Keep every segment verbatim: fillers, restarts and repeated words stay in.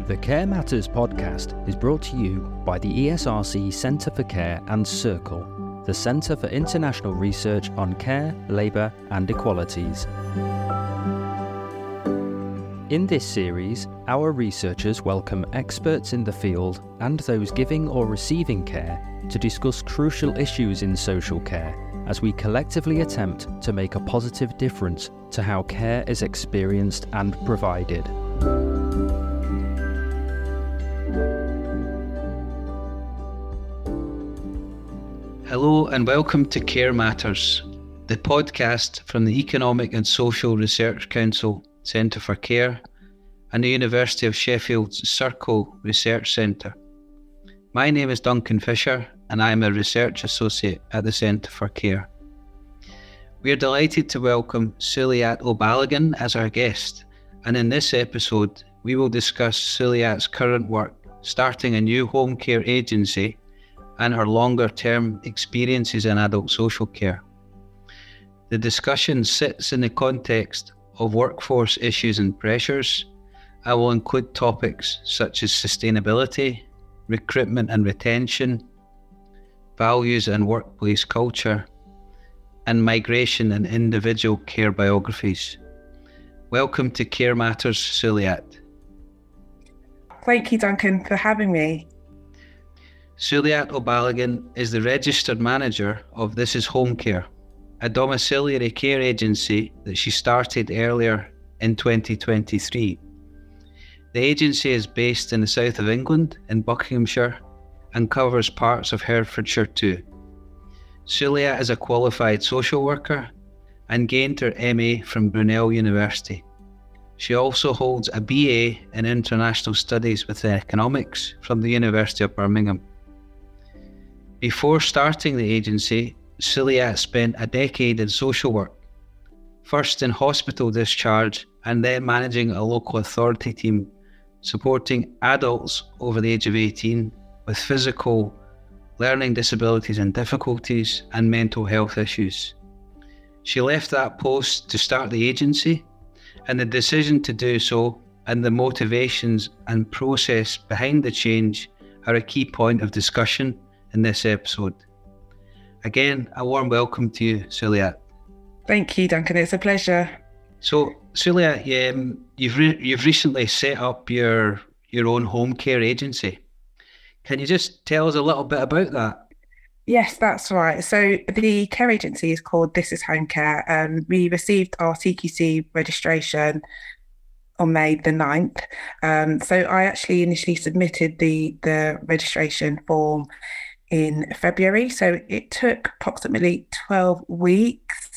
The Care Matters podcast is brought to you by the E S R C Centre for Care and Circle, the Centre for International Research on Care, Labour and Equalities. In this series, our researchers welcome experts in the field and those giving or receiving care to discuss crucial issues in social care as we collectively attempt to make a positive difference to how care is experienced and provided. Hello and welcome to Care Matters, the podcast from the Economic and Social Research Council Centre for Care and the University of Sheffield's Circle Research Centre. My name is Duncan Fisher and I am a Research Associate at the Centre for Care. We are delighted to welcome Suliat O'Balagan as our guest, and in this episode we will discuss Suliat's current work starting a new home care agency and her longer-term experiences in adult social care. The discussion sits in the context of workforce issues and pressures and will include topics such as sustainability, recruitment and retention, values and workplace culture, and migration and individual care biographies. Welcome to Care Matters, Suliat. Thank you, Duncan, for having me. Suliat O'Balagan is the registered manager of This Is Home Care, a domiciliary care agency that she started earlier in twenty twenty-three. The agency is based in the south of England, in Buckinghamshire, and covers parts of Hertfordshire too. Suliat is a qualified social worker and gained her M A from Brunel University. She also holds a B A in International Studies with Economics from the University of Birmingham. Before starting the agency, Suliat spent a decade in social work, first in hospital discharge and then managing a local authority team supporting adults over the age of eighteen with physical, learning disabilities and difficulties and mental health issues. She left that post to start the agency, and the decision to do so and the motivations and process behind the change are a key point of discussion in this episode. Again, a warm welcome to you, Suliat. Thank you, Duncan. It's a pleasure. So, Suliat, um, you've re- you've recently set up your your own home care agency. Can you just tell us a little bit about that? Yes, that's right. So the care agency is called This Is Home Care. Um, we received our C Q C registration on May the ninth. Um, so I actually initially submitted the the registration form in February. So it took approximately twelve weeks.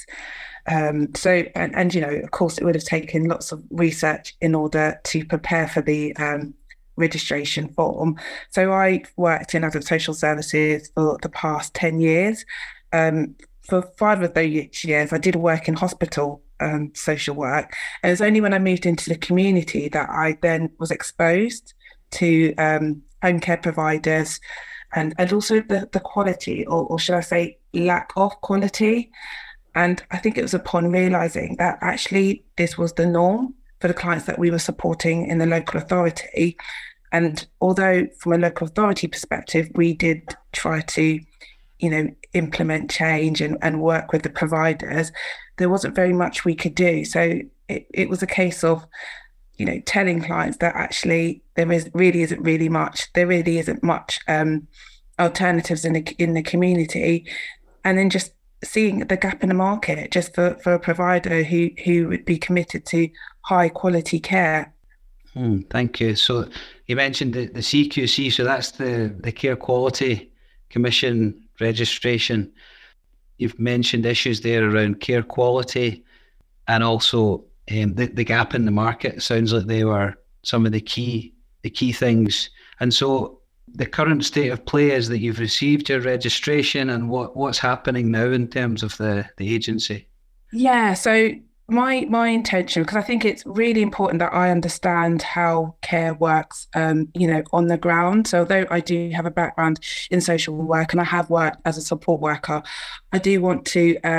Um, so, and, and, you know, of course, it would have taken lots of research in order to prepare for the um, registration form. So I worked in adult social services for the past ten years. Um, for five of those years, I did work in hospital um, social work. And it was only when I moved into the community that I then was exposed to um, home care providers and, and also the, the quality, or, or should I say lack of quality. And I think it was upon realising that actually this was the norm for the clients that we were supporting in the local authority. And although from a local authority perspective, we did try to, you know, implement change and, and work with the providers, there wasn't very much we could do. So it, it was a case of, you know, telling clients that actually there is really isn't really much, there really isn't much um, alternatives in the, in the community. And then just seeing the gap in the market just for, for a provider who, who would be committed to high quality care. Hmm, thank you. So you mentioned the, the C Q C, so that's the, the Care Quality Commission registration. You've mentioned issues there around care quality and also um, the, the gap in the market. It sounds like they were some of the key the key things. And so the current state of play is that you've received your registration, and what, what's happening now in terms of the, the agency? Yeah, so my my intention, because I think it's really important that I understand how care works, um, you know, on the ground. So although I do have a background in social work and I have worked as a support worker, I do want to um,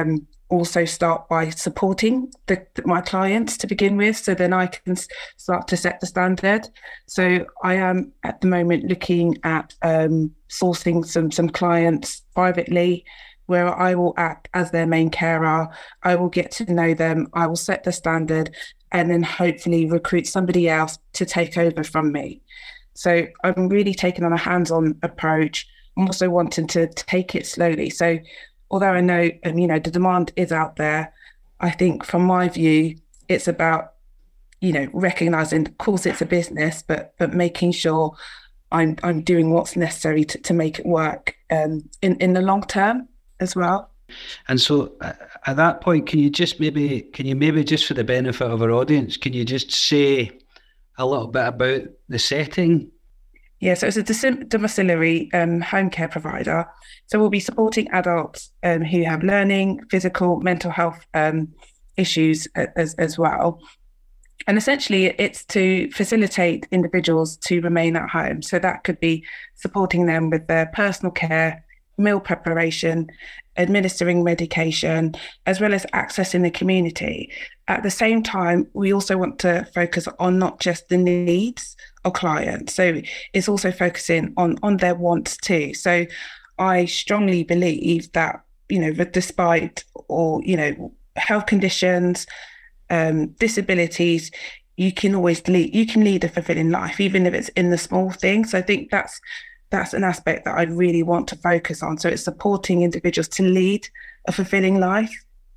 also start by supporting the, my clients to begin with, so then I can start to set the standard. So I am at the moment looking at um, sourcing some some clients privately, where I will act as their main carer. I will get to know them, I will set the standard, and then hopefully recruit somebody else to take over from me. So I'm really taking on a hands-on approach. I'm also wanting to take it slowly. So although I know, um, you know, the demand is out there, I think from my view, it's about, you know, recognizing, of course, it's a business, but but making sure I'm I'm doing what's necessary to, to make it work um, in in the long term as well. And so, uh, at that point, can you just maybe can you maybe just for the benefit of our audience, can you just say a little bit about the setting? Yeah, so it's a domiciliary um, home care provider. So we'll be supporting adults um, who have learning, physical, mental health um, issues as, as well. And essentially, it's to facilitate individuals to remain at home. So that could be supporting them with their personal care, meal preparation, administering medication, as well as accessing the community. At the same time, we also want to focus on not just the needs of clients. So it's also focusing on, on their wants too. So I strongly believe that, you know, despite or, you know, health conditions, um, disabilities, you can always lead, you can lead a fulfilling life, even if it's in the small things. So I think that's That's an aspect that I really want to focus on. So it's supporting individuals to lead a fulfilling life.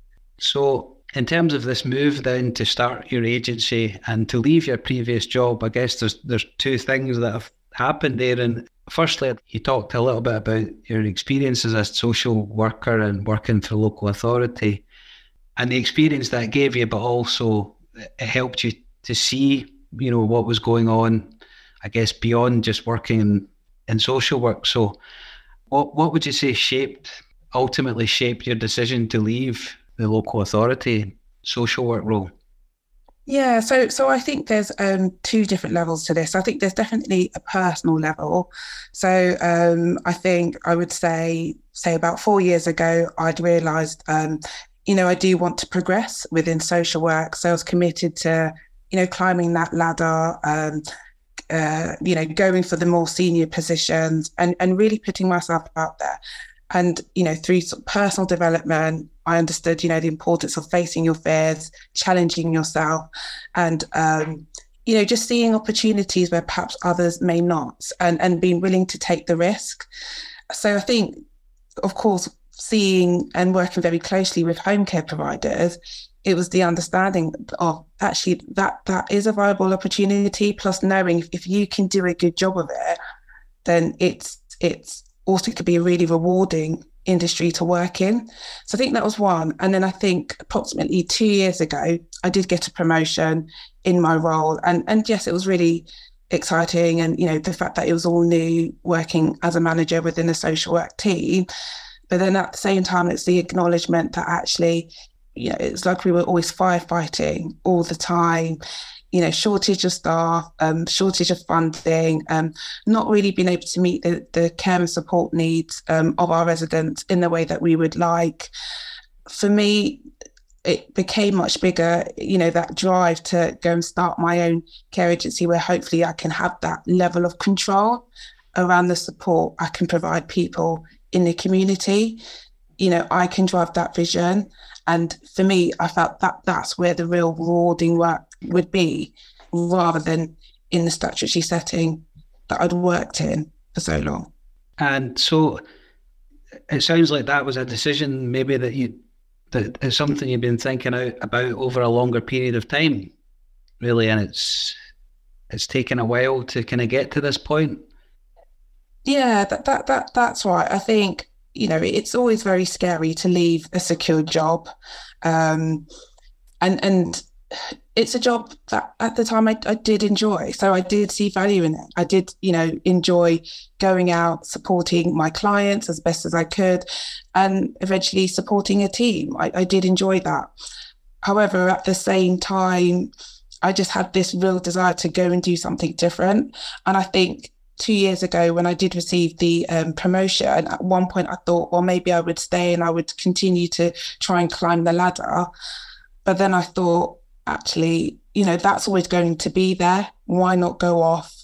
So in terms of this move then to start your agency and to leave your previous job, I guess there's there's two things that have happened there. And firstly, you talked a little bit about your experience as a social worker and working for local authority and the experience that gave you, but also it helped you to see, you know, what was going on, I guess, beyond just working in in social work. So what what would you say shaped, ultimately shaped your decision to leave the local authority social work role? Yeah, so so I think there's um, two different levels to this. I think there's definitely a personal level. So um, I think I would say, say about four years ago, I'd realised, um, you know, I do want to progress within social work. So I was committed to, you know, climbing that ladder, um, Uh, you know, going for the more senior positions and, and really putting myself out there. And, you know, through personal development, I understood, you know, the importance of facing your fears, challenging yourself and, um, you know, just seeing opportunities where perhaps others may not and, and being willing to take the risk. So I think, of course, seeing and working very closely with home care providers, it was the understanding of actually that that is a viable opportunity, plus knowing if, if you can do a good job of it, then it's it's also could be a really rewarding industry to work in. So I think that was one. And then I think approximately two years ago, I did get a promotion in my role. And and yes, it was really exciting. And, you know, the fact that it was all new, working as a manager within a social work team. But then at the same time, it's the acknowledgement that actually, you know, it's like we were always firefighting all the time, you know, shortage of staff, um, shortage of funding, um, not really being able to meet the, the care and support needs um, of our residents in the way that we would like. For me, it became much bigger, you know, that drive to go and start my own care agency where hopefully I can have that level of control around the support I can provide people in the community. You know, I can drive that vision. And for me, I felt that that's where the real rewarding work would be, rather than in the statutory setting that I'd worked in for so long. And so it sounds like that was a decision maybe that you, that is something you've been thinking out about over a longer period of time, really, and it's it's taken a while to kind of get to this point. Yeah, that that that that's right. I think, you know, it's always very scary to leave a secure job. Um, and and it's a job that at the time I, I did enjoy. So I did see value in it. I did, you know, enjoy going out, supporting my clients as best as I could, and eventually supporting a team. I, I did enjoy that. However, at the same time, I just had this real desire to go and do something different. And I think two years ago when I did receive the um, promotion, at one point I thought, well, maybe I would stay and I would continue to try and climb the ladder. But then I thought, actually, you know, that's always going to be there. Why not go off,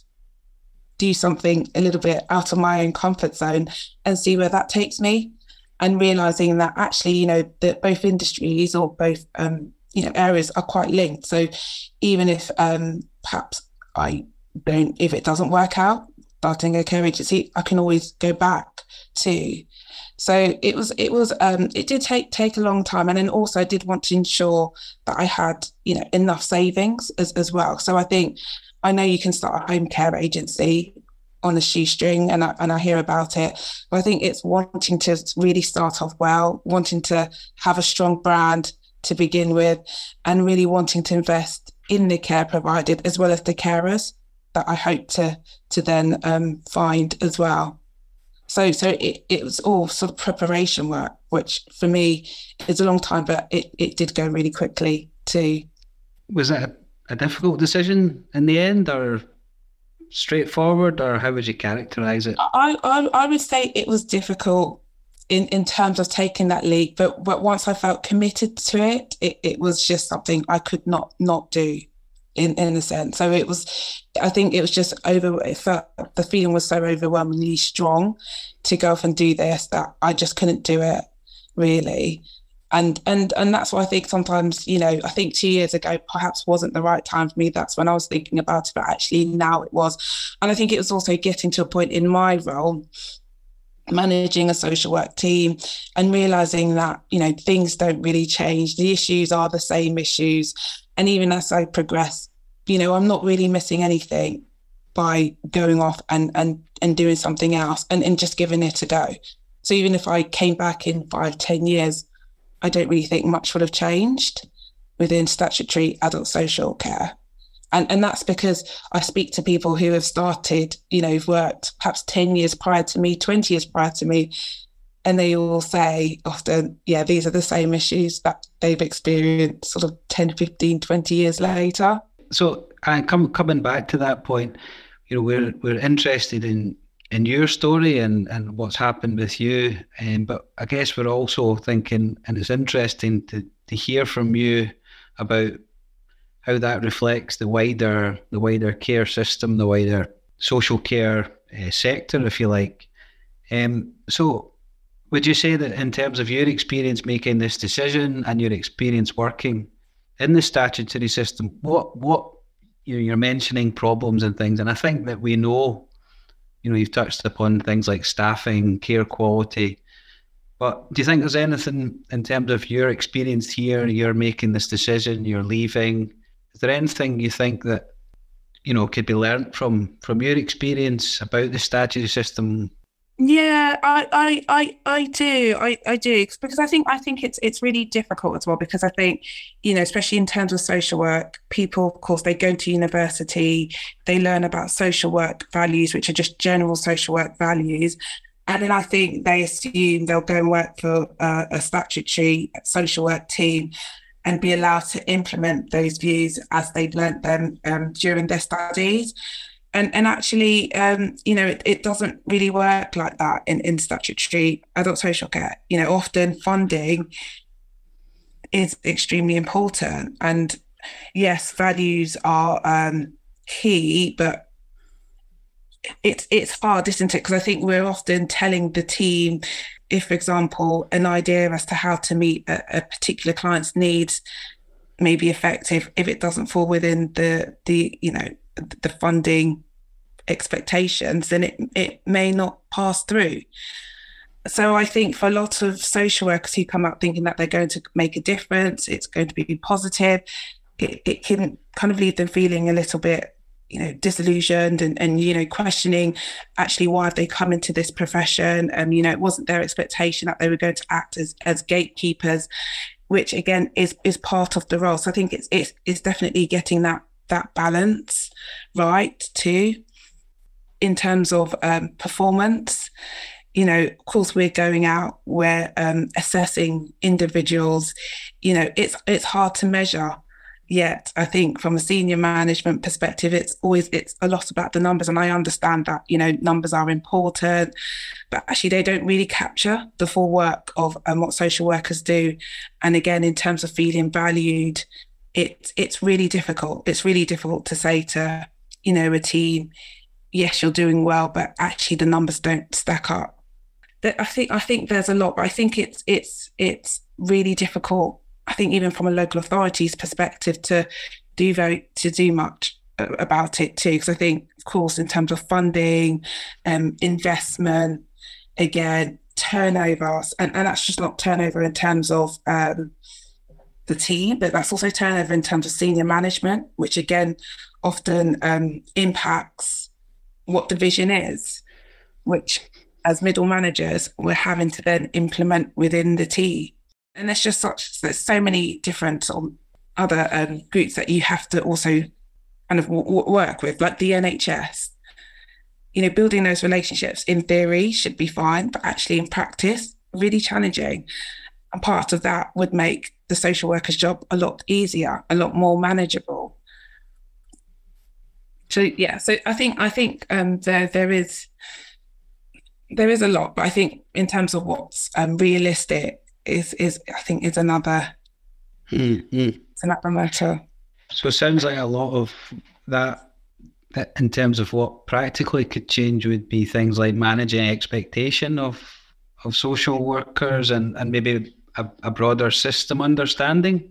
do something a little bit out of my own comfort zone and see where that takes me? And realizing that actually, you know, that both industries or both, um, you know, areas are quite linked. So even if um, perhaps I don't, if it doesn't work out, starting a care agency, I can always go back to. So it was, it was, um, it did take take a long time, and then also I did want to ensure that I had, you know, enough savings as as well. So I think I know you can start a home care agency on a shoestring, and I, and I hear about it, but I think it's wanting to really start off well, wanting to have a strong brand to begin with, and really wanting to invest in the care provided as well as the carers that I hope to to then um, find as well. So so it, it was all sort of preparation work, which for me is a long time, but it, it did go really quickly too. Was that a, a difficult decision in the end, or straightforward, or how would you characterise it? I, I I would say it was difficult in, in terms of taking that leap, but but once I felt committed to it, it, it was just something I could not not do. In, in a sense. So it was, I think it was just over, it felt, the feeling was so overwhelmingly strong to go off and do this that I just couldn't do it really. And and and that's why I think sometimes, you know, I think two years ago perhaps wasn't the right time for me. That's when I was thinking about it, but actually now it was. And I think it was also getting to a point in my role, managing a social work team and realising that, you know, things don't really change. The issues are the same issues. And even as I progress, you know, I'm not really missing anything by going off and and and doing something else and, and just giving it a go. So even if I came back in five, ten years, I don't really think much would have changed within statutory adult social care. And and that's because I speak to people who have started, you know, who've worked perhaps ten years prior to me, twenty years prior to me, and they all say often, yeah, these are the same issues that they've experienced sort of ten, fifteen, twenty years later. So uh, come, coming back to that point, you know, we're we're interested in, in your story and, and what's happened with you. Um, but I guess we're also thinking, and it's interesting to, to hear from you about how that reflects the wider the wider care system, the wider social care uh, sector, if you like. Um, so would you say that in terms of your experience making this decision and your experience working in the statutory system, what what you know, you're mentioning problems and things, and I think that we know, you know, you've touched upon things like staffing, care quality, but do you think there's anything in terms of your experience here, you're making this decision, you're leaving, is there anything you think that, you know, could be learnt from from your experience about the statutory system? Yeah, I, I, I, I do, I, I do, because I think I think it's it's really difficult as well, because I think, you know, especially in terms of social work, people, of course, they go to university, they learn about social work values, which are just general social work values, and then I think they assume they'll go and work for uh, a statutory social work team and be allowed to implement those views as they've learnt them um, during their studies. And and actually, um, you know, it, it doesn't really work like that in, in statutory adult social care. You know, often funding is extremely important. And yes, values are um, key, but it's it's hard, isn't it? Because I think we're often telling the team, if, for example, an idea as to how to meet a, a particular client's needs may be effective, if it doesn't fall within the the you know the funding expectations, then it it may not pass through. So I think for a lot of social workers who come out thinking that they're going to make a difference, it's going to be positive, it, it can kind of leave them feeling a little bit, you know, disillusioned and, and, you know, questioning actually why have they come into this profession. Um, you know, it wasn't their expectation that they were going to act as, as gatekeepers, which again is is part of the role. So I think it's it's, it's definitely getting that that balance right too, in terms of um, performance. You know, of course, we're going out, we're um, assessing individuals. You know, it's it's hard to measure yet. I think from a senior management perspective, it's always, it's a lot about the numbers. And I understand that, you know, numbers are important, but actually they don't really capture the full work of um, what social workers do. And again, in terms of feeling valued, it, it's really difficult. It's really difficult to say to, you know, a team, yes, you're doing well, but actually the numbers don't stack up. That I think, I think there's a lot, but I think it's, it's, it's really difficult, I think even from a local authority's perspective, to do very to do much about it too. Because I think, of course, in terms of funding, um, investment, again, turnovers, and, and that's just not turnover in terms of um, the team, but that's also turnover in terms of senior management, which again often um, impacts what the vision is, which as middle managers we're having to then implement within the team. And there's just such, there's so many different sort of other um, groups that you have to also kind of w- work with, like the N H S. You know, building those relationships in theory should be fine, but actually in practice, really challenging. And part of that would make the social worker's job a lot easier, a lot more manageable. So yeah, so I think I think um, there there is there is a lot, but I think in terms of what's um, realistic. Is is I think is another mm-hmm. it's another matter. So it sounds like a lot of that, that in terms of what practically could change would be things like managing expectation of of social workers and, and maybe a, a broader system understanding.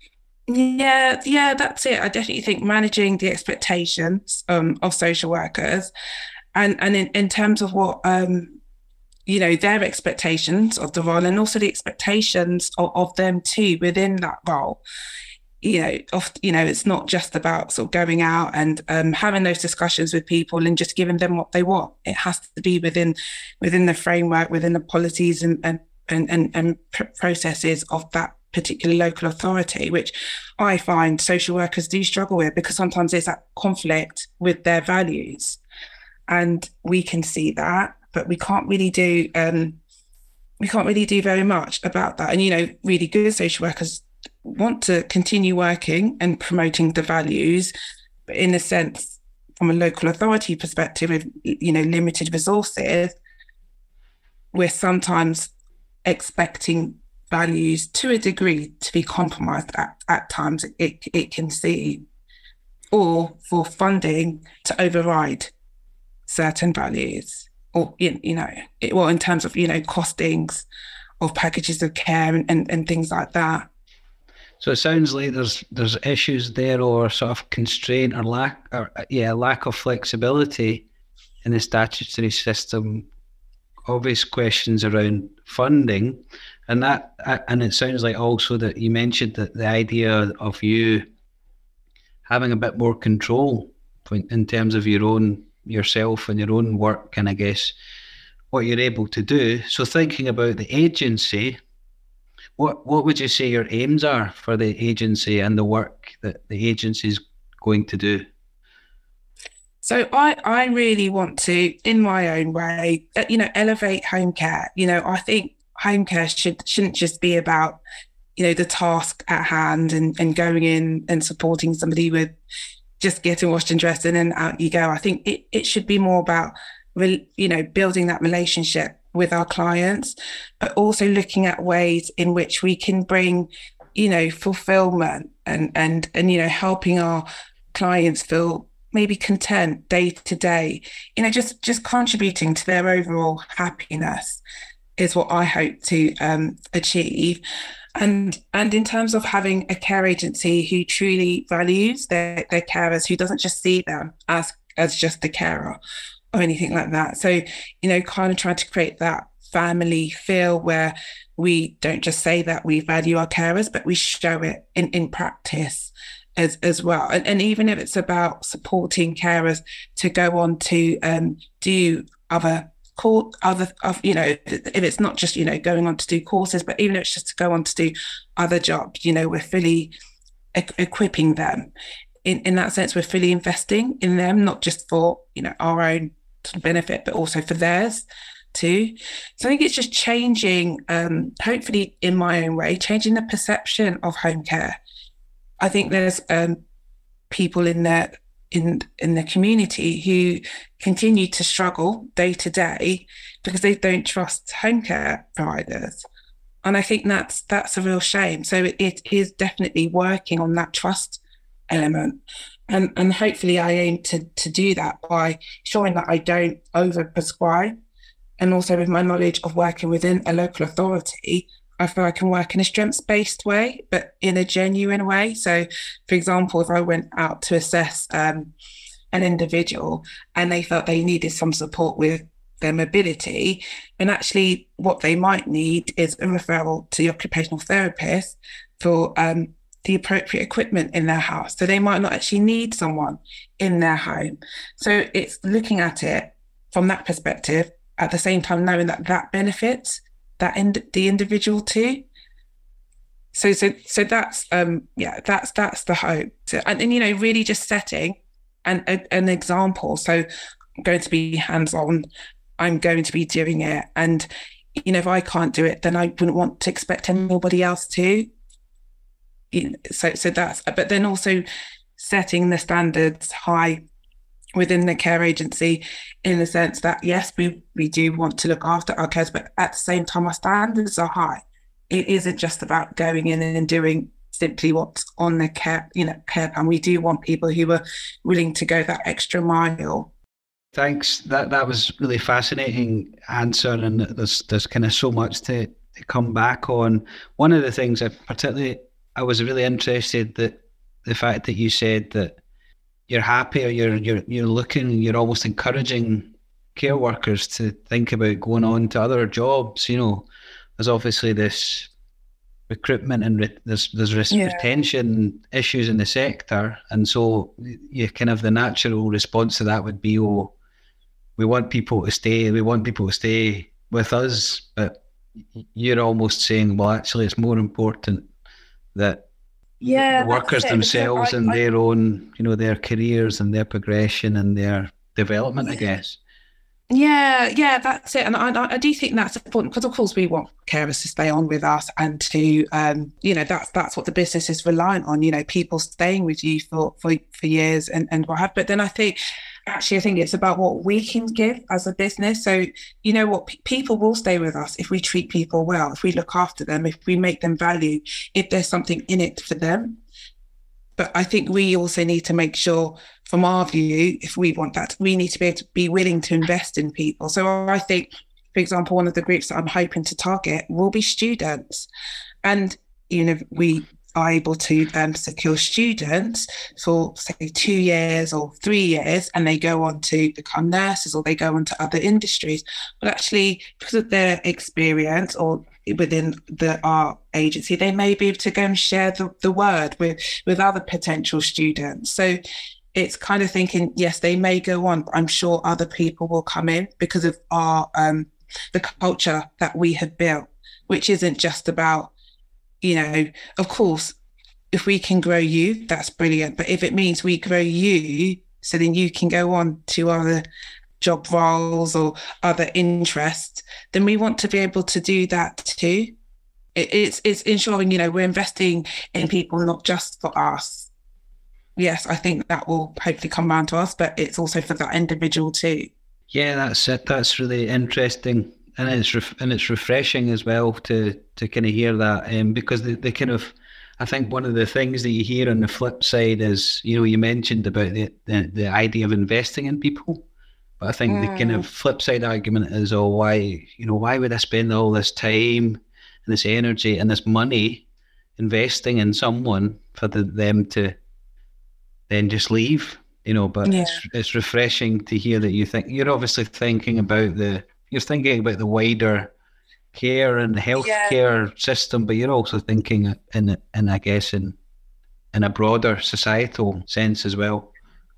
Yeah, yeah, that's it. I definitely think managing the expectations um, of social workers, and and in, in terms of what um. you know, their expectations of the role and also the expectations of, of them too within that role. You know, often, you know, it's not just about sort of going out and um, having those discussions with people and just giving them what they want. It has to be within within the framework, within the policies and and and, and, and pr- processes of that particular local authority, which I find social workers do struggle with, because sometimes there's that conflict with their values. And we can see that, but we can't really do um, we can't really do very much about that. And, you know, really good social workers want to continue working and promoting the values, but in a sense, from a local authority perspective, with, you know, limited resources, we're sometimes expecting values to a degree to be compromised at, at times, it, it can seem, or for funding to override certain values, or, you, you know, it, well, in terms of, you know, costings of packages of care and, and, and things like that. So it sounds like there's there's issues there, or sort of constraint or lack, or yeah, lack of flexibility in the statutory system. Obvious questions around funding, and that, and it sounds like also that you mentioned that the idea of you having a bit more control in terms of your own yourself and your own work, and I guess what you're able to do. So thinking about the agency, what what would you say your aims are for the agency and the work that the agency is going to do? So I, I really want to, in my own way, you know, elevate home care. You know, I think home care should, shouldn't just be about, you know, the task at hand and, and going in and supporting somebody with just getting washed and dressed and then out you go. I think it, it should be more about, you know, building that relationship with our clients, but also looking at ways in which we can bring, you know, fulfillment and, and, and, you know, helping our clients feel maybe content day to day, you know, just, just contributing to their overall happiness is what I hope to um, achieve. And and in terms of having a care agency who truly values their, their carers, who doesn't just see them as, as just a carer or anything like that. So, you know, kind of trying to create that family feel where we don't just say that we value our carers, but we show it in, in practice as as well. And, and even if it's about supporting carers to go on to um, do other Call other, you know, if it's not just, you know, going on to do courses, but even if it's just to go on to do other jobs, you know, we're fully e- equipping them. In in that sense, we're fully investing in them, not just for, you know, our own benefit, but also for theirs too. So I think it's just changing, um, hopefully in my own way, changing the perception of home care. I think there's um, people in the in in the community who continue to struggle day to day because they don't trust home care providers. And I think that's that's a real shame. So it, it is definitely working on that trust element. And and hopefully I aim to to do that by showing that I don't over prescribe. And also with my knowledge of working within a local authority, I feel I can work in a strengths-based way, but in a genuine way. So, for example, if I went out to assess um, an individual and they felt they needed some support with their mobility, and actually what they might need is a referral to the occupational therapist for um, the appropriate equipment in their house. So they might not actually need someone in their home. So it's looking at it from that perspective, at the same time knowing that that benefits that ind- the individual too. So so so that's um yeah that's that's the hope. So, and, and you know really just setting an a, an example. So I'm going to be hands-on. I'm going to be doing it, and you know if I can't do it, then I wouldn't want to expect anybody else to. You know, so so that's but then also setting the standards high within the care agency, in the sense that yes, we we do want to look after our cares, but at the same time our standards are high. It isn't just about going in and doing simply what's on the care, you know, care plan. We do want people who are willing to go that extra mile. Thanks. That that was really fascinating answer, and there's there's kind of so much to, to come back on. One of the things I particularly I was really interested that the fact that you said that you're happy, or you're you're you're looking, you're almost encouraging care workers to think about going on to other jobs. You know, there's obviously this recruitment and re- there's there's res- yeah. retention issues in the sector, and so you kind of the natural response to that would be, oh, we want people to stay, we want people to stay with us, but you're almost saying, well, actually, it's more important that yeah, the workers themselves I, and I, their own, you know, their careers and their progression and their development, yeah. I guess. Yeah, yeah, that's it. And I, I do think that's important because, of course, we want carers to stay on with us and to, um, you know, that's that's what the business is reliant on, you know, people staying with you for, for, for years and, and what have. But then I think, actually, I think it's about what we can give as a business. So, you know what, P- people will stay with us if we treat people well, if we look after them, if we make them value, if there's something in it for them. But I think we also need to make sure, from our view, if we want that, we need to be able to be willing to invest in people. So I think, for example, one of the groups that I'm hoping to target will be students. And, you know, we are able to um, secure students for, say, two years or three years, and they go on to become nurses or they go on to other industries. But actually, because of their experience or within the our agency, they may be able to go and share the, the word with, with other potential students. So it's kind of thinking, yes, they may go on, but I'm sure other people will come in because of our um, the culture that we have built, which isn't just about, you know, of course, if we can grow you, that's brilliant. But if it means we grow you, so then you can go on to other job roles or other interests, then we want to be able to do that too. It, it's it's ensuring, you know, we're investing in people, not just for us. Yes, I think that will hopefully come round to us, but it's also for that individual too. Yeah, that's it. That's really interesting. And it's ref- and it's refreshing as well to to kind of hear that, um, because the, the kind of, I think one of the things that you hear on the flip side is, you know, you mentioned about the, the, the idea of investing in people. But I think mm. the kind of flip side argument is, oh, why, you know, why would I spend all this time and this energy and this money investing in someone for the, them to then just leave, you know? But yeah. it's, it's refreshing to hear that you think, you're obviously thinking about the, you're thinking about the wider care and the healthcare yeah. system, but you're also thinking in, in I guess, in in a broader societal sense as well.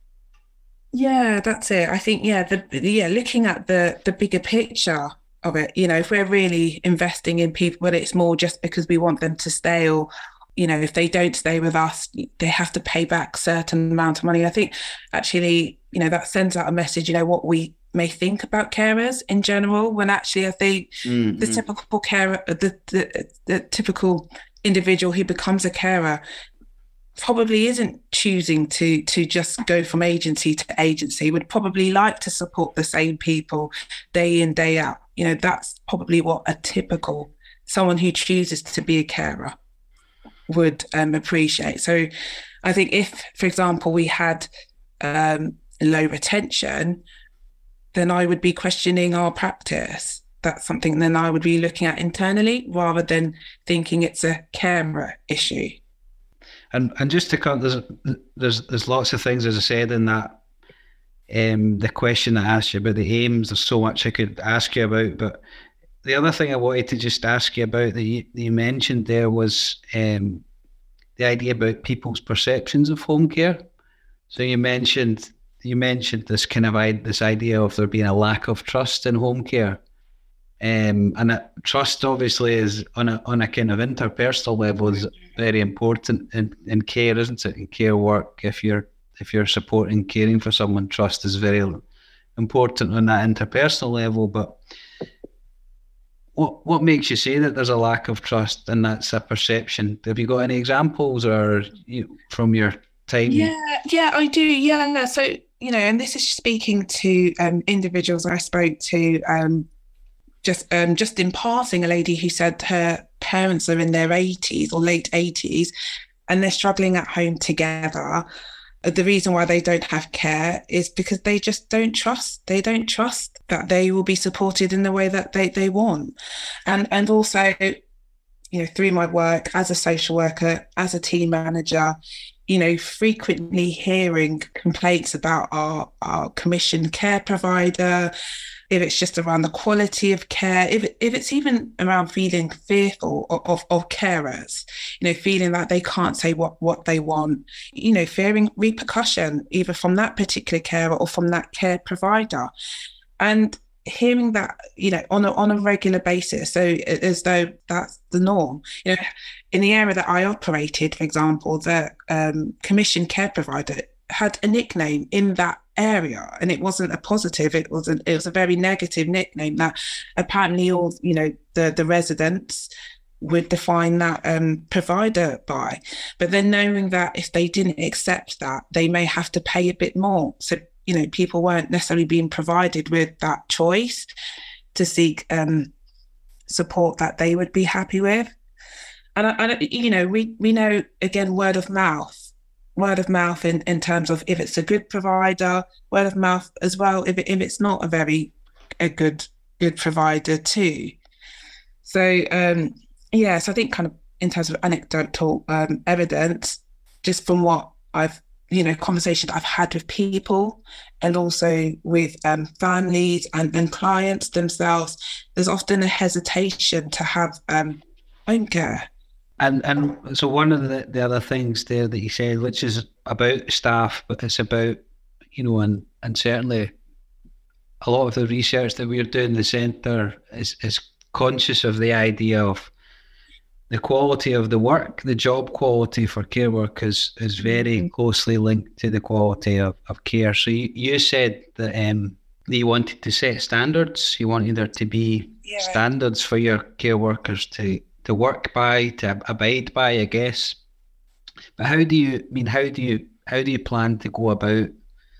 Yeah, that's it. I think, yeah, the yeah, looking at the the bigger picture of it, you know, if we're really investing in people, whether it's more just because we want them to stay, or, you know, if they don't stay with us, they have to pay back certain amount of money. I think actually, you know, that sends out a message, you know, what we may think about carers in general, when actually I think mm-hmm. the typical carer, the, the the typical individual who becomes a carer probably isn't choosing to to just go from agency to agency, would probably like to support the same people day in, day out. You know, that's probably what a typical someone who chooses to be a carer would um, appreciate. So I think if, for example, we had um, low retention, then I would be questioning our practice. That's something then I would be looking at internally rather than thinking it's a carer issue. And and just to cut, there's there's there's lots of things, as I said, in that um, the question I asked you about the aims. There's so much I could ask you about, but the other thing I wanted to just ask you about that you, that you mentioned there was um, the idea about people's perceptions of home care. So you mentioned you mentioned this kind of this idea of there being a lack of trust in home care. Um, and it, trust obviously is on a on a kind of interpersonal level is very important in, in care, isn't it? In care work, if you're if you're supporting, caring for someone, trust is very important on that interpersonal level. But what what makes you say that there's a lack of trust and that's a perception? Have you got any examples or you, from your time? Yeah, yeah, I do. Yeah, so you know, and this is speaking to um, individuals I spoke to. Um, Just um, just in passing, a lady who said her parents are in their eighties or late eighties and they're struggling at home together. The reason why they don't have care is because they just don't trust. They don't trust that they will be supported in the way that they, they want. And and also, you know, through my work as a social worker, as a team manager, you know, frequently hearing complaints about our, our commissioned care provider, if it's just around the quality of care, if if it's even around feeling fearful of, of, of carers, you know, feeling that they can't say what, what they want, you know, fearing repercussion either from that particular carer or from that care provider. And hearing that, you know, on a, on a regular basis, so as though that's the norm. You know, in the area that I operated, for example, the um, commissioned care provider had a nickname in that area, and it wasn't a positive. It was a, it was a very negative nickname that apparently all, you know, the the residents would define that um, provider by. But then knowing that if they didn't accept that, they may have to pay a bit more. So, you know, people weren't necessarily being provided with that choice to seek um, support that they would be happy with. And, and you know, we we know, again, word of mouth. Word of mouth in, in terms of if it's a good provider, word of mouth as well if, it, if it's not a very a good good provider too. So um, yeah, so I think kind of in terms of anecdotal um, evidence, just from what I've, you know, conversations I've had with people and also with um, families and, and clients themselves, there's often a hesitation to have um, home care. And and so one of the, the other things there that you said, which is about staff, but it's about, you know, and, and certainly a lot of the research that we're doing in the centre is, is conscious of the idea of the quality of the work, the job quality for care workers is very mm-hmm. closely linked to the quality of, of care. So you, you said that, um, that you wanted to set standards, you wanted there to be yeah. standards for your care workers to to work by, to abide by, I guess. But how do you, I mean, how do you, how do you plan to go about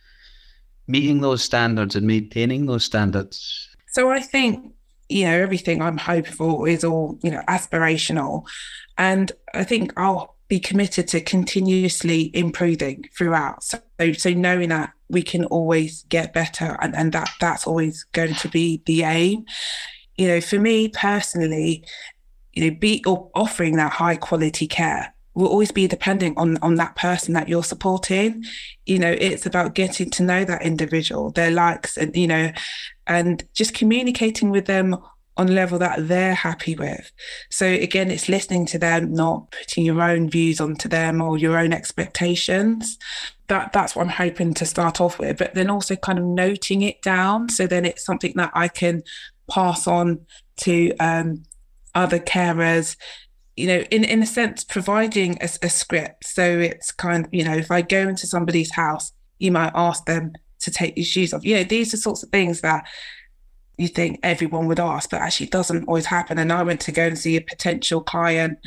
meeting those standards and maintaining those standards? So I think, you know, everything I'm hoping for is all, you know, aspirational. And I think I'll be committed to continuously improving throughout. So, so knowing that we can always get better and, and that that's always going to be the aim. You know, for me personally, you know, be or offering that high quality care will always be depending on, on that person that you're supporting. You know, it's about getting to know that individual, their likes, and, you know, and just communicating with them on a level that they're happy with. So again, it's listening to them, not putting your own views onto them or your own expectations. That that's what I'm hoping to start off with, but then also kind of noting it down. So then it's something that I can pass on to, um, other carers, you know, in, in a sense, providing a, a script. So it's kind of, you know, if I go into somebody's house, you might ask them to take your shoes off. You know, these are sorts of things that you think everyone would ask, but actually it doesn't always happen. And I went to go and see a potential client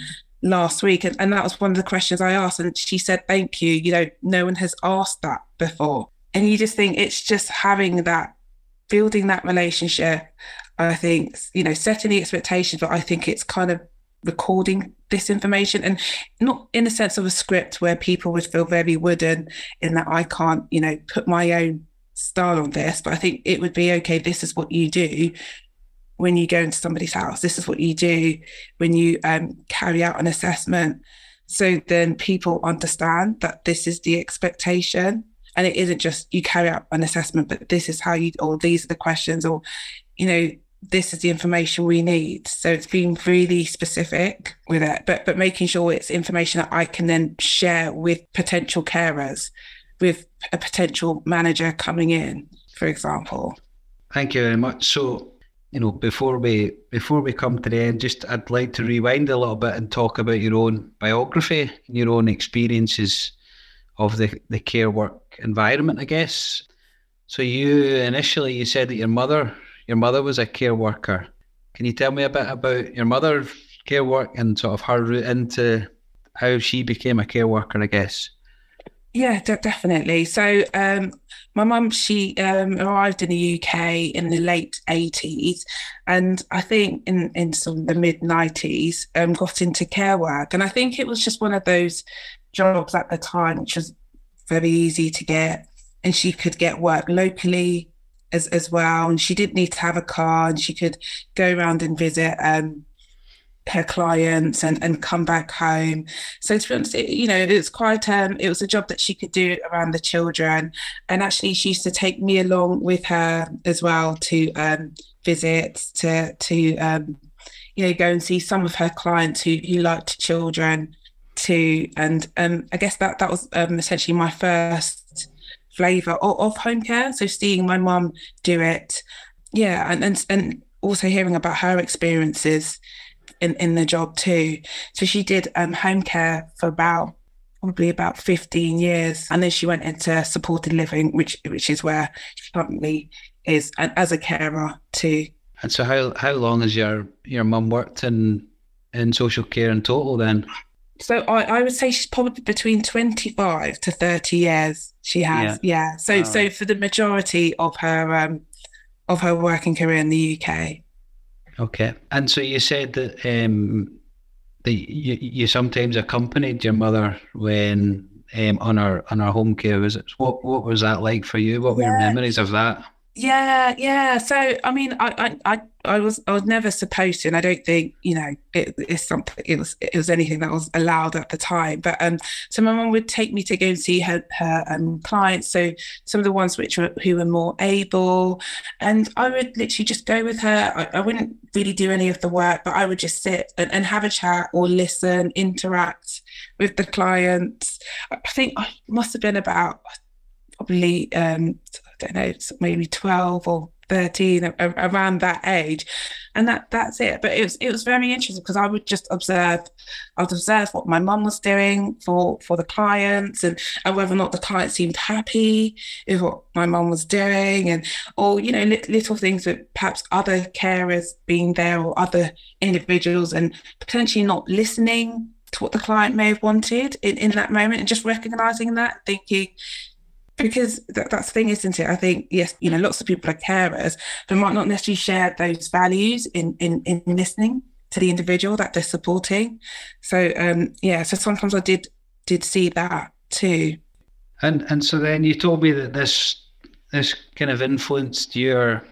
last week, and, and that was one of the questions I asked, and she said, thank you, you know, no one has asked that before. And you just think it's just having that, building that relationship. I think, you know, setting the expectations, but I think it's kind of recording this information, and not in a sense of a script where people would feel very wooden in that I can't, you know, put my own style on this, but I think it would be, okay, this is what you do when you go into somebody's house. This is what you do when you um, carry out an assessment. So then people understand that this is the expectation, and it isn't just you carry out an assessment, but this is how you, or these are the questions, or, you know, this is the information we need. So it's being really specific with it, but but making sure it's information that I can then share with potential carers, with a potential manager coming in, for example. Thank you very much. So, you know, before we before we come to the end, just I'd like to rewind a little bit and talk about your own biography and your own experiences of the, the care work environment, I guess. So you initially, you said that your mother, your mother was a care worker. Can you tell me a bit about your mother's care work and sort of her route into how she became a care worker, I guess? Yeah, de- definitely. So um, my mum, she um, arrived in the U K in the late eighties, and I think in, in some of the mid nineties um, got into care work. And I think it was just one of those jobs at the time which was very easy to get, and she could get work locally as, as well. And she didn't need to have a car, and she could go around and visit um, her clients and, and come back home. So to be honest, it, you know, it was quite, um, it was a job that she could do around the children. And actually she used to take me along with her as well to um, visit, to, to um, you know, go and see some of her clients who, who liked children too. And um, I guess that, that was um, essentially my first flavour of, of home care. So seeing my mum do it, yeah, and, and, and also hearing about her experiences in, in the job too. So she did um, home care for about probably about fifteen years, and then she went into supported living, which which is where she currently is, and as a carer too. And so how how long has your your mum worked in in social care in total then? So I, I would say she's probably between twenty-five to thirty years she has. Yeah. yeah. So oh. so for the majority of her um of her working career in the U K. Okay. And so you said that um, that you, you sometimes accompanied your mother when um, on her on her home care visits. What what was that like for you? What were yeah. your memories of that? Yeah, yeah. So I mean, I I I, I was I was never supposed to, and I don't think, you know, it, it's something. It was it was anything that was allowed at the time. But um, so my mum would take me to go and see her her um clients. So some of the ones which were who were more able, and I would literally just go with her. I, I wouldn't really do any of the work, but I would just sit and, and have a chat or listen, interact with the clients. I think I must have been about probably um. I don't know, maybe twelve or thirteen, around that age, and that that's it. But it was it was very interesting because I would just observe, I would observe what my mum was doing for for the clients, and, and whether or not the client seemed happy with what my mum was doing, and or you know li- little things that perhaps other carers being there or other individuals and potentially not listening to what the client may have wanted in, in that moment, and just recognizing that, thinking. Because that, that's the thing, isn't it? I think, yes, you know, lots of people are carers, but might not necessarily share those values in, in, in listening to the individual that they're supporting. So, um, yeah, so sometimes I did did see that too. And and so then you told me that this this kind of influenced your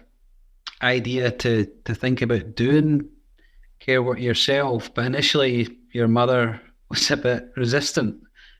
idea to, to think about doing care work yourself, but initially your mother was a bit resistant.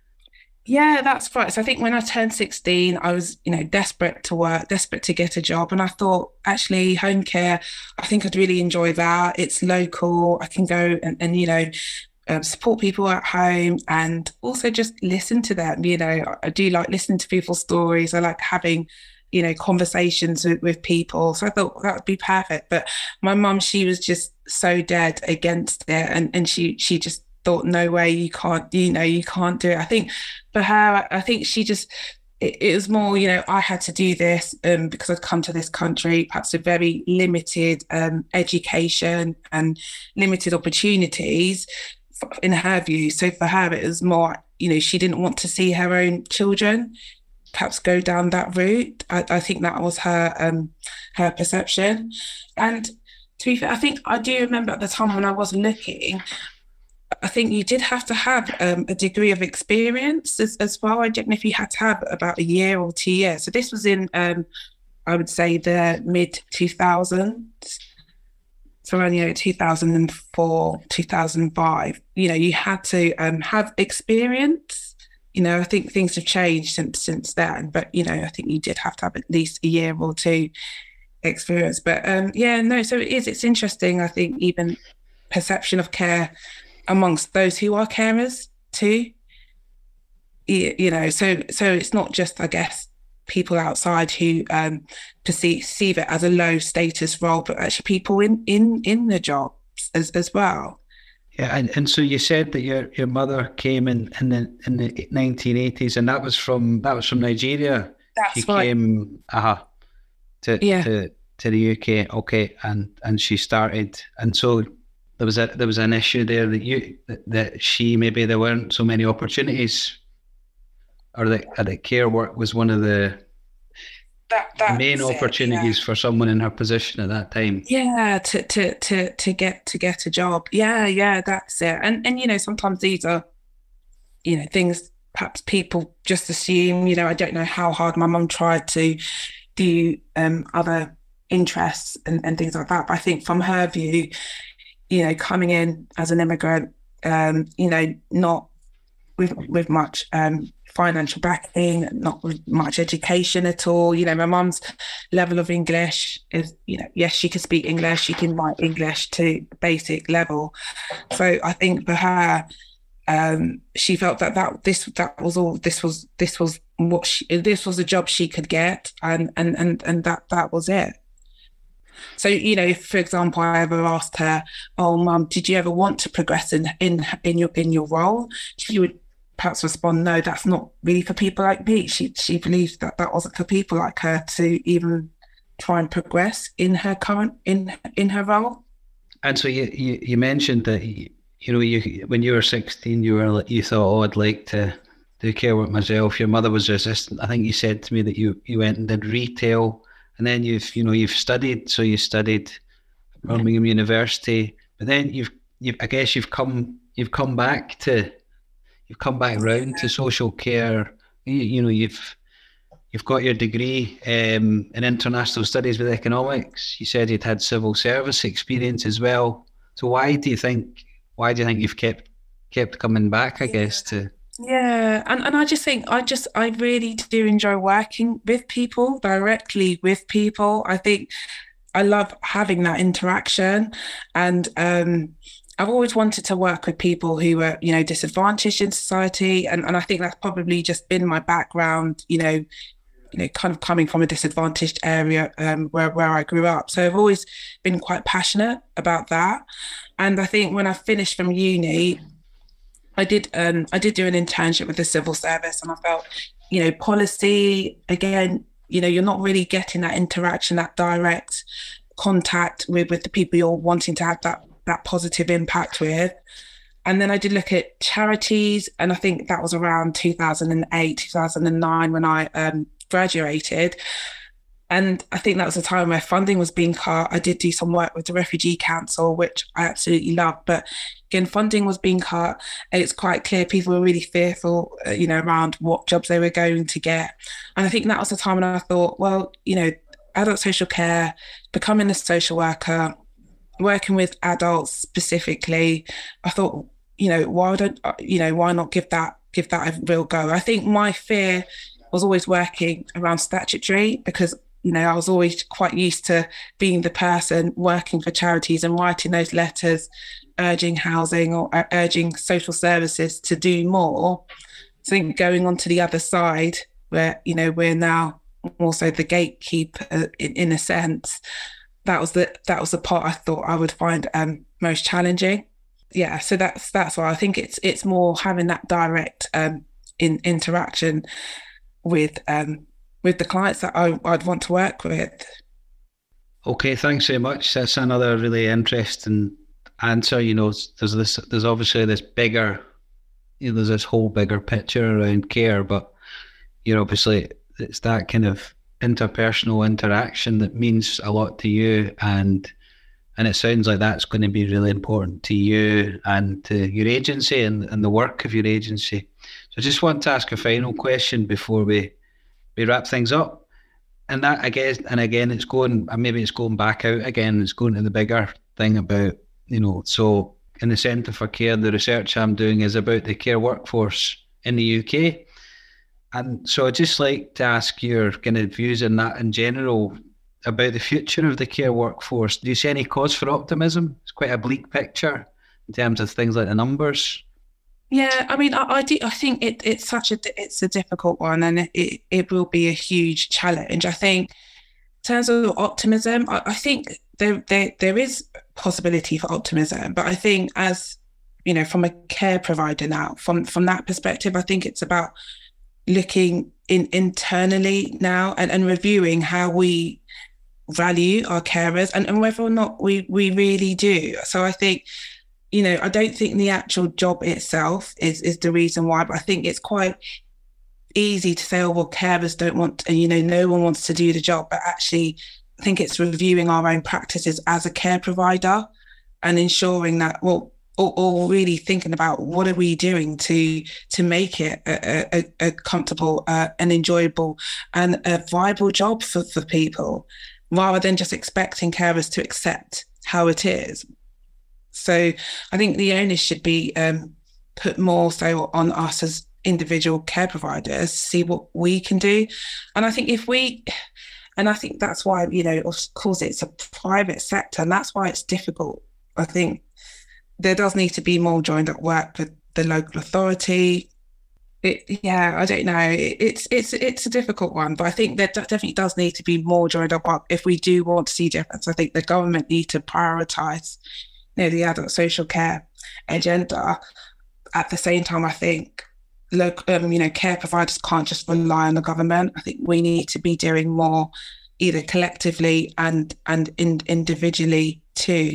Yeah, that's right. So I think when I turned sixteen, I was, you know, desperate to work, desperate to get a job. And I thought, actually, home care, I think I'd really enjoy that. It's local. I can go and, and you know, um, support people at home and also just listen to them. You know, I do like listening to people's stories. I like having, you know, conversations with, with people. So I thought that would be perfect. But my mum, she was just so dead against it. And, and she, she just thought, no way, you can't, you know, you can't do it. I think for her, I think she just, it, it was more, you know, I had to do this um, because I'd come to this country, perhaps a very limited um, education and limited opportunities in her view. So for her, it was more, you know, she didn't want to see her own children perhaps go down that route. I, I think that was her um, her perception. And to be fair, I think I do remember at the time when I was looking, I think you did have to have um, a degree of experience as, as well. I don't know if you had to have about a year or two years. So this was in, um, I would say, the mid two thousands. So around, you know, two thousand four, two thousand five, you know, you had to um, have experience. You know, I think things have changed since since then. But, you know, I think you did have to have at least a year or two experience. But um, yeah, no, so it is. It's interesting, I think, even perception of care amongst those who are carers too. You, you know, so so it's not just, I guess, people outside who um, perceive, perceive it as a low status role, but actually people in, in, in the jobs as, as well. Yeah, and, and so you said that your, your mother came in, in the in the nineteen eighties, and that was from that was from Nigeria. That's she right. came uh, to yeah. to to the U K, okay, and and she started, and so there was a there was an issue there that you that, that she maybe there weren't so many opportunities, or that, or that care work was one of the That, main opportunities it, yeah. for someone in her position at that time. Yeah, to to to to get to get a job. Yeah, yeah, that's it. And and you know, sometimes these are, you know, things perhaps people just assume. You know, I don't know how hard my mum tried to do um, other interests and, and things like that. But I think from her view, you know, coming in as an immigrant, um, you know, not with with much um, financial backing, not with much education at all. You know, my mum's level of English is, you know, yes, she can speak English, she can write English to basic level. So I think for her, um, she felt that that this that was all. This was this was what she, this was a job she could get, and and and and that that was it. So, you know, if, for example, I ever asked her, "Oh, Mum, did you ever want to progress in in in your in your role?" She would perhaps respond, "No, that's not really for people like me." She she believed that that wasn't for people like her to even try and progress in her current in in her role. And so you you, you mentioned that you, you know you when you were sixteen, you were you thought, "Oh, I'd like to do care work myself." Your mother was resistant. I think you said to me that you you went and did retail. And then you've, you know, you've studied, so you studied at Birmingham University, but then you've, you've, I guess you've come, you've come back to, you've come back round to social care. You, you know, you've, you've got your degree um, in international studies with economics. You said you'd had civil service experience as well. So why do you think, why do you think you've kept, kept coming back? I guess to. Yeah, and, and I just think I just I really do enjoy working with people, directly with people. I think I love having that interaction, and um, I've always wanted to work with people who are, you know, disadvantaged in society, and, and I think that's probably just been my background, you know, you know, kind of coming from a disadvantaged area um, where where I grew up. So I've always been quite passionate about that, and I think when I finished from uni, I did um, I did do an internship with the civil service, and I felt, you know, policy, again, you know, you're not really getting that interaction, that direct contact with, with the people you're wanting to have that, that positive impact with. And then I did look at charities, and I think that was around two thousand eight, two thousand nine when I um, graduated. And I think that was a time where funding was being cut. I did do some work with the Refugee Council, which I absolutely loved. But again, funding was being cut. And it's quite clear people were really fearful, uh, you know, around what jobs they were going to get. And I think that was the time when I thought, well, you know, adult social care, becoming a social worker, working with adults specifically, I thought, you know, why don't, you know, why not give that, give that a real go? I think my fear was always working around statutory, because you know, I was always quite used to being the person working for charities and writing those letters, urging housing or urging social services to do more. So I think going on to the other side, where, you know, we're now also the gatekeeper in, in a sense, that was the that was the part I thought I would find um, most challenging. Yeah, so that's that's why I think it's it's more having that direct um, in interaction with um, with the clients that I, I'd want to work with. Okay, thanks very much. That's another really interesting answer, you know, there's this, there's obviously this bigger, you know, there's this whole bigger picture around care, but you're obviously, it's that kind of interpersonal interaction that means a lot to you, and and it sounds like that's going to be really important to you and to your agency and, and the work of your agency. So I just want to ask a final question before we we wrap things up. And that, I guess, and again, it's going, maybe it's going back out again, it's going to the bigger thing about, you know, so in the Centre for Care, the research I'm doing is about the care workforce in the U K. And so I'd just like to ask your kind of views on that in general, about the future of the care workforce. Do you see any cause for optimism? It's quite a bleak picture in terms of things like the numbers. Yeah, I mean, I, I do. I think it, it's such a it's a difficult one, and it it will be a huge challenge. I think in terms of optimism, I, I think there there there is possibility for optimism, but I think as you know, from a care provider now, from from that perspective, I think it's about looking in internally now and, and reviewing how we value our carers and, and whether or not we we really do. So I think, you know, I don't think the actual job itself is is the reason why, but I think it's quite easy to say, oh, well, carers don't want, and you know, no one wants to do the job. But actually, I think it's reviewing our own practices as a care provider and ensuring that, well, or, or really thinking about what are we doing to to make it a, a, a comfortable, uh, and enjoyable and a viable job for, for people, rather than just expecting carers to accept how it is. So I think the onus should be um, put more so on us as individual care providers to see what we can do. And I think if we, and I think that's why, you know, of course it's a private sector, and that's why it's difficult. I think there does need to be more joined up work with the local authority. It, yeah, I don't know. It, it's it's it's a difficult one, but I think there definitely does need to be more joined up work if we do want to see difference. I think the government need to prioritise, you know, the adult social care agenda. At the same time, I think local, um, you know, care providers can't just rely on the government. I think we need to be doing more, either collectively and and in, individually too.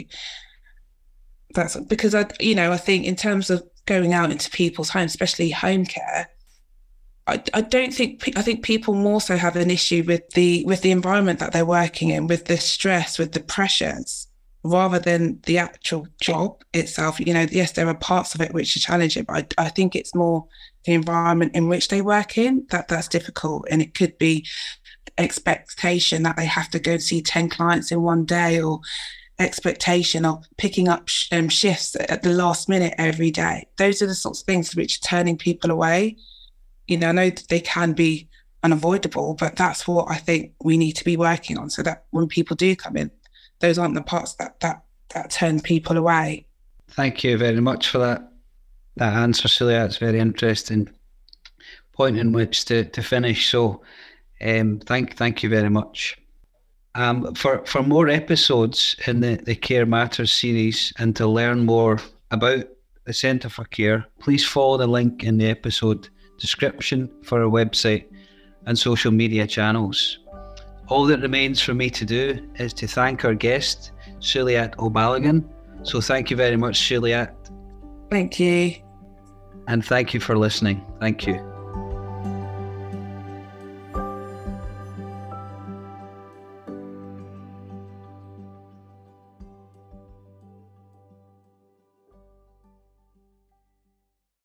That's because I, you know, I think in terms of going out into people's homes, especially home care, I, I don't think, I think people more so have an issue with the with the environment that they're working in, with the stress, with the pressures, rather than the actual job itself. You know, yes, there are parts of it which are challenging, but I, I think it's more the environment in which they work in that that's difficult. And it could be expectation that they have to go and see ten clients in one day, or expectation of picking up sh- um, shifts at the last minute every day. Those are the sorts of things which are turning people away. You know, I know that they can be unavoidable, but that's what I think we need to be working on, so that when people do come in, those aren't the parts that that that turn people away. Thank you very much for that that answer, Celia. It's very interesting point in which to, to finish. So um, thank thank you very much. Um, for, for more episodes in the, the Care Matters series and to learn more about the Centre for Care, please follow the link in the episode description for our website and social media channels. All that remains for me to do is to thank our guest, Suliat O'Balagan. So thank you very much, Suliat. Thank you. And thank you for listening. Thank you.